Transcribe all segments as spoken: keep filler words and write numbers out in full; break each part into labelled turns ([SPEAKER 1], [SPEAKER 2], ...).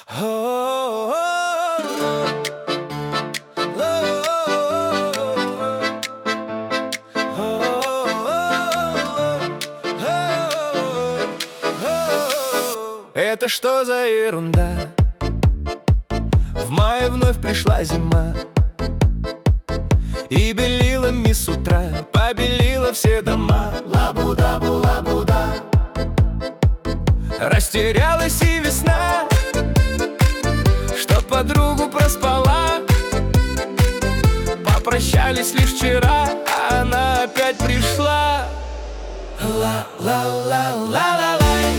[SPEAKER 1] Это что за ерунда? В мае вновь пришла зима, и белилами с утра побелила все дома.
[SPEAKER 2] Лабудабу, лабуда.
[SPEAKER 1] Растерялась и весна, что подругу проспала. Попрощались лишь вчера, а она опять пришла. Ла-ла-ла-ла-ла-лай.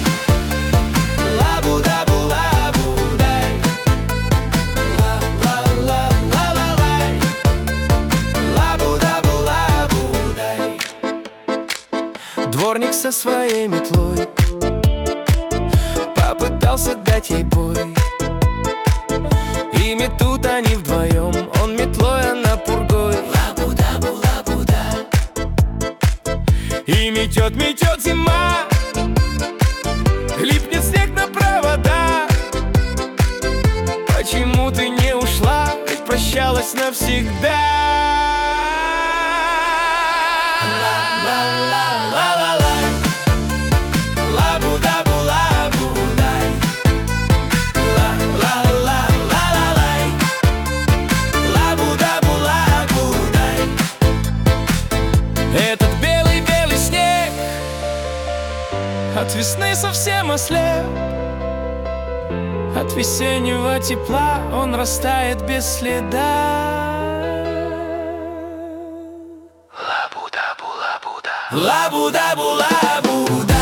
[SPEAKER 1] Дворник со своей метлой попытался дать ей бой, и метут они вдвоем, он метлой, она пургой.
[SPEAKER 2] Лабудабу, лабуда.
[SPEAKER 1] И метет, метет зима, липнет снег на провода. Почему ты не ушла, ведь прощалась навсегда? Этот белый-белый снег от весны совсем ослеп. От весеннего тепла он растает без следа.
[SPEAKER 2] Лабудабу, лабуда.
[SPEAKER 1] Лабудабу, лабуда.